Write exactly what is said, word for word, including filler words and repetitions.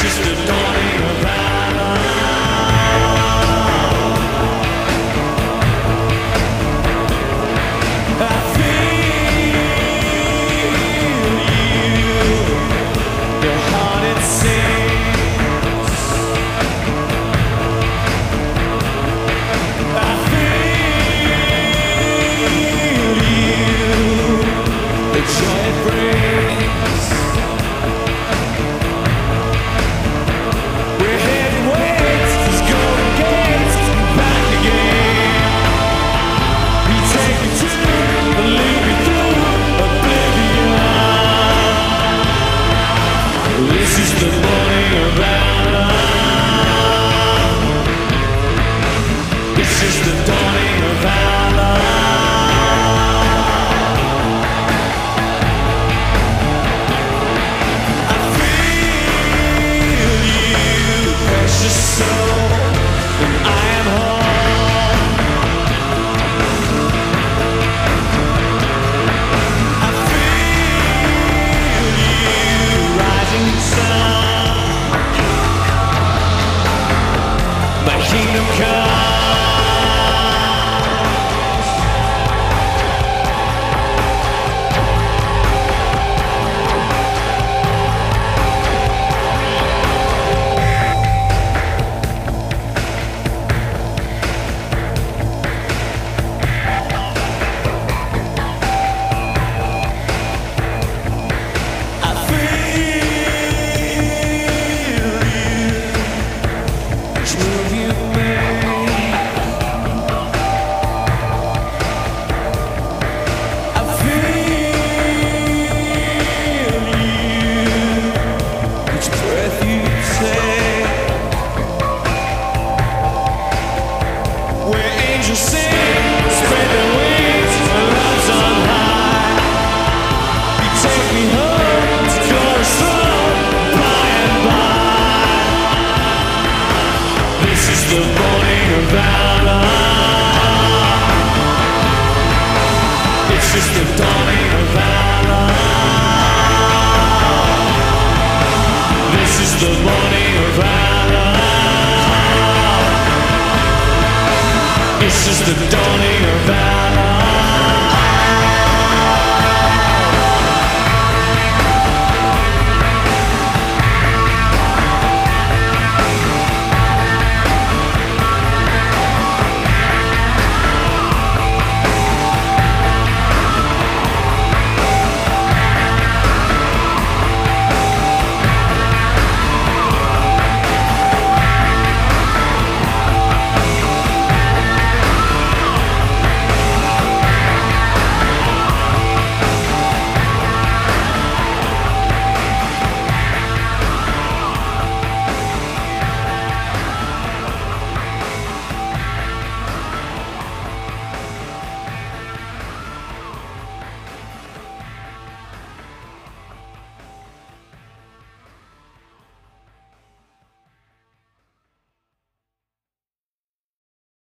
just the dawning of valor. I feel you, your heart it sings. I feel you, the joy it brings. We're heading west, these golden gates, back again. You take me to, and lead me through oblivion. This is the morning of valor. It's just the dawning of valor. I feel you, precious soul, and I am home. I feel you, rising sun. My kingdom come. The morning of valor. It's just the dawning of valor. This is the morning of valor. It's just the dawning of valor.